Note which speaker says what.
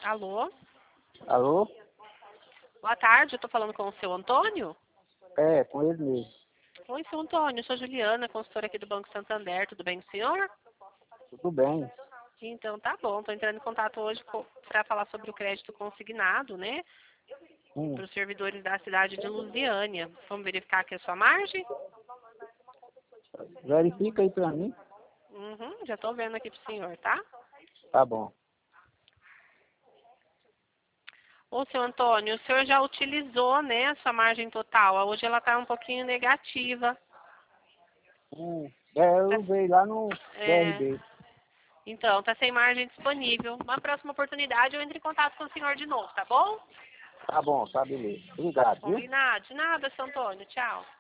Speaker 1: Alô?
Speaker 2: Alô?
Speaker 1: Boa tarde, eu tô falando com o seu Antônio?
Speaker 2: É, com ele mesmo.
Speaker 1: Oi, seu Antônio, eu sou a Juliana, consultora aqui do Banco Santander, tudo bem com o senhor?
Speaker 2: Tudo bem.
Speaker 1: Então tá bom, tô entrando em contato hoje para falar sobre o crédito consignado, né? Para os servidores da cidade de Lusiânia. Vamos verificar aqui a sua margem?
Speaker 2: Verifica aí pra mim.
Speaker 1: Já tô vendo aqui pro senhor, tá?
Speaker 2: Tá bom.
Speaker 1: Ô, seu Antônio, o senhor já utilizou, né, a sua margem total. Hoje ela tá um pouquinho negativa.
Speaker 2: Eu veio lá no
Speaker 1: É,
Speaker 2: BRB.
Speaker 1: então, tá sem margem disponível. Uma próxima oportunidade eu entro em contato com o senhor de novo, tá bom?
Speaker 2: Tá bom, tá beleza. Obrigado, viu?
Speaker 1: Combinado? De nada, seu Antônio. Tchau.